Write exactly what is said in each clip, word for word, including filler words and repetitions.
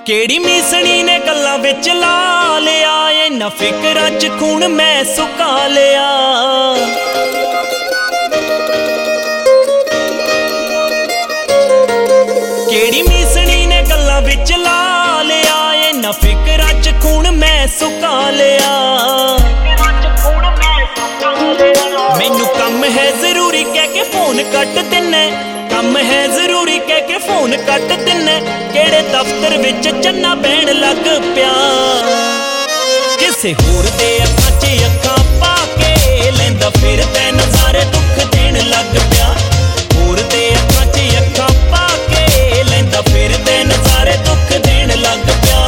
केड़ी मीसणी ने गल्लां विच ला लिया, इन्हां फिकरां च खून मैं सुका लिया। केड़ी मीसणी ने गल्लां विच ला लिया, इन्हां फिकरां च खून मैं सुका लिया। मैनू कम है जरूरी कह के फोन कट दिन्ने, कम है जरूरी कह के फोन कट दिन्ने। केड़े दफ्तर विच चन्ना बैण लग पिया, किसे होर दे अखां च अखां पा के लैंदा फिरदा नज़ारे दुख देण लग पिया। होर दे अखां च अखां पा के लैंदा फिरदा नज़ारे दुख देण लग पिया।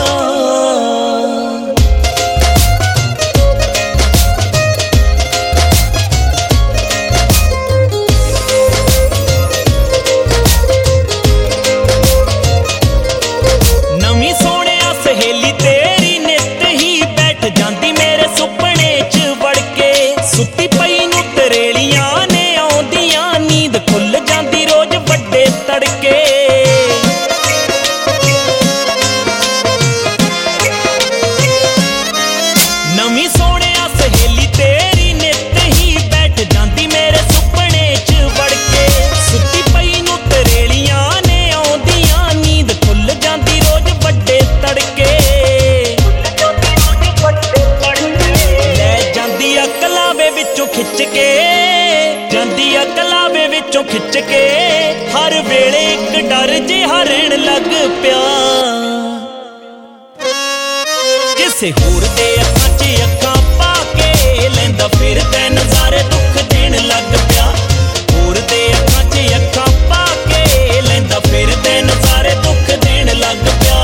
सुत्ती पई नूं तरेलियां ने आउंदियां, नींद खुल जांदी रोज वड्डे तड़के। नवीं सोहणिया सहेली तेरी नित ही बैठ जांदी मेरे सुपने च वड़ के। सुत्ती पई नूं तरेलियां ने आउंदियां, नींद खुल जांदी रोज वड्डे तड़के। विचों खिच के जांदी आ कलावे विचों खिच के, हर वेले एक डर जिहा रहण लग पिया। किसे होर दे अखां च अखां पा के लैंदा फिरदा नज़ारे दुख देण लग पिया। होर दे अखां च अखां पा के लैंदा फिरदा नज़ारे दुख देण लग पिया।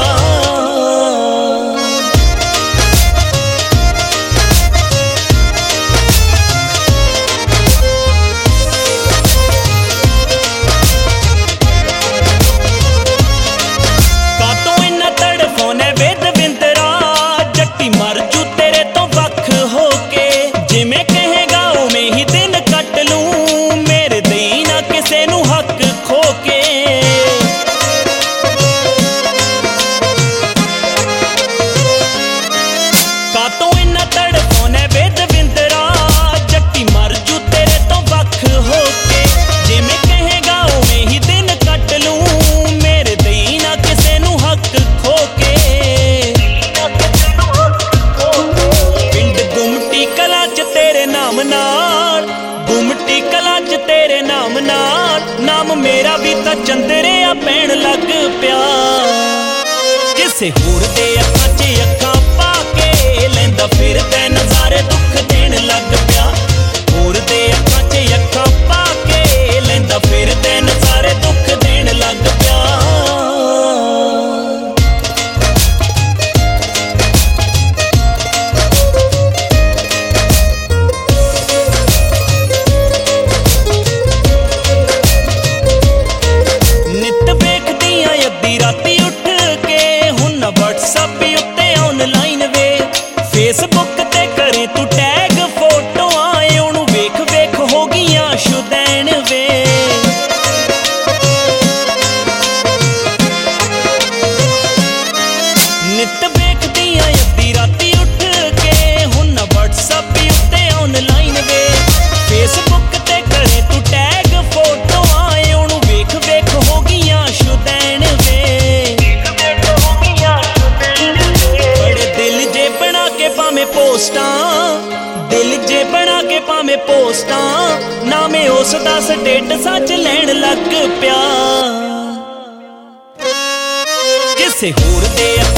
गुमटी कला च तेरे नाम नाल नाम मेरा भी तां चंदरिया पैण लग पिया। किसे होर दे अखां च अखां पा के लैंदा फिरदा नज़ारे दुख देण लग पिया। होर दे अखां च अखां पा के लैंदा फिरदा नज़ारे दुख देण लग पिया। राती उठ के हुण व्हाट्सएप उत्ते ऑनलाइन वे, फेसबुक ते करे तू टैग फोटोआं, ओनू वेख वेख हो गईयां शुदैन वे। नित वेखदियां अद्धी राती उठ के हुण व्हाट्सएप उत्ते ऑनलाइन वे, फेसबुक ते करे तू टैग फोटोआं, ओनू वेख वेख हो गईयां शुदैन वे। पोस्टां दिल जे बना के भावें पोस्टां, नामे उसदा स्टेटसां च लैण लग पिया। किसे होर दे